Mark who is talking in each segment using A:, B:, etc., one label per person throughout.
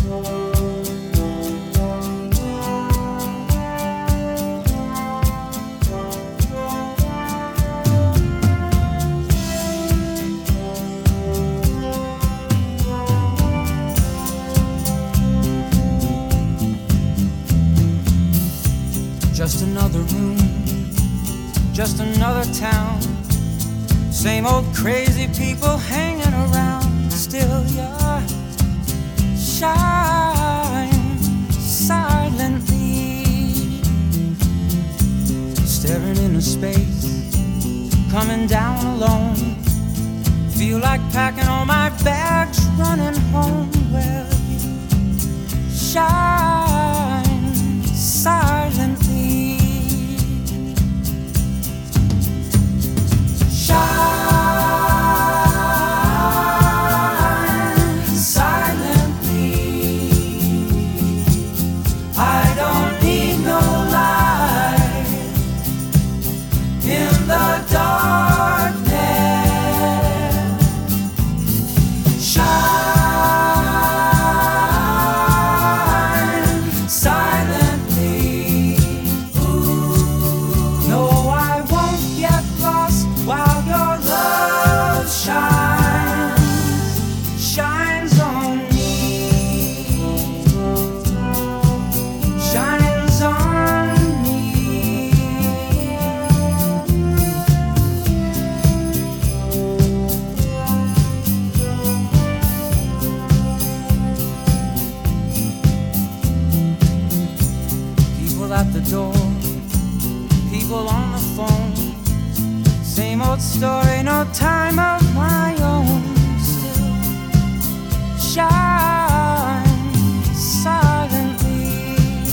A: Just another room, just another town. Same old crazy people hanging around. Still you shine silently, staring into space, coming down alone. Feel like packing all my bags, running home. Well, you shine silently. Shine silently. I don't need no light in the darkness. Shine silently. No, I won't get lost while your love shines on me, shines on me. People at the door, people on the phone. Same old story, no time of my own. Still shine silently.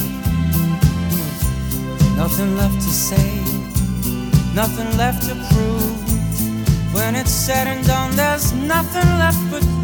A: Nothing left to say, nothing left to prove. When it's said and done, there's nothing left but